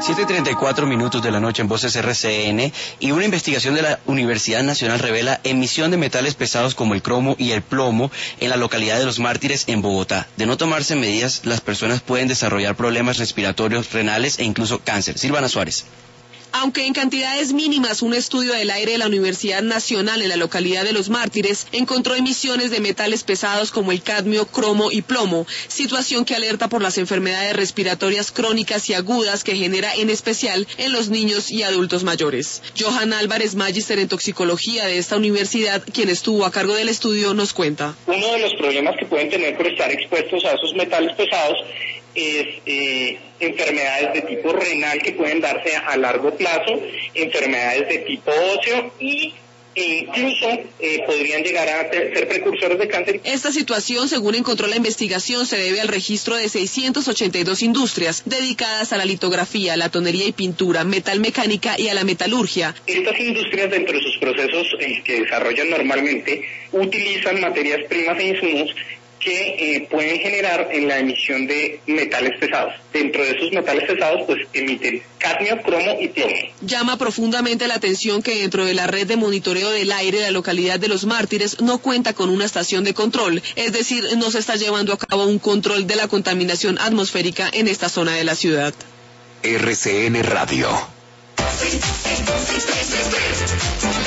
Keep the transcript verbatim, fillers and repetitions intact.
siete y treinta y cuatro minutos de la noche en Voces R C N, y una investigación de la Universidad Nacional revela emisión de metales pesados como el cromo y el plomo en la localidad de Los Mártires, en Bogotá. De no tomarse medidas, las personas pueden desarrollar problemas respiratorios, renales e incluso cáncer. Silvana Suárez. Aunque en cantidades mínimas, un estudio del aire de la Universidad Nacional en la localidad de Los Mártires encontró emisiones de metales pesados como el cadmio, cromo y plomo, situación que alerta por las enfermedades respiratorias crónicas y agudas que genera en especial en los niños y adultos mayores. Johan Álvarez, magíster en toxicología de esta universidad, quien estuvo a cargo del estudio, nos cuenta. Uno de los problemas que pueden tener por estar expuestos a esos metales pesados es eh, enfermedades de tipo renal que pueden darse a largo plazo, enfermedades de tipo óseo y e incluso eh, podrían llegar a ser precursores de cáncer. Esta situación, según encontró la investigación, se debe al registro de seiscientas ochenta y dos industrias dedicadas a la litografía, la tonería y pintura, metalmecánica y a la metalurgia. Estas industrias, dentro de sus procesos eh, que desarrollan normalmente, utilizan materias primas e insumos que eh, pueden generar en la emisión de metales pesados. Dentro de esos metales pesados, pues emiten cadmio, cromo y plomo. Llama profundamente la atención que dentro de la red de monitoreo del aire de la localidad de Los Mártires no cuenta con una estación de control, es decir, no se está llevando a cabo un control de la contaminación atmosférica en esta zona de la ciudad. R C N Radio.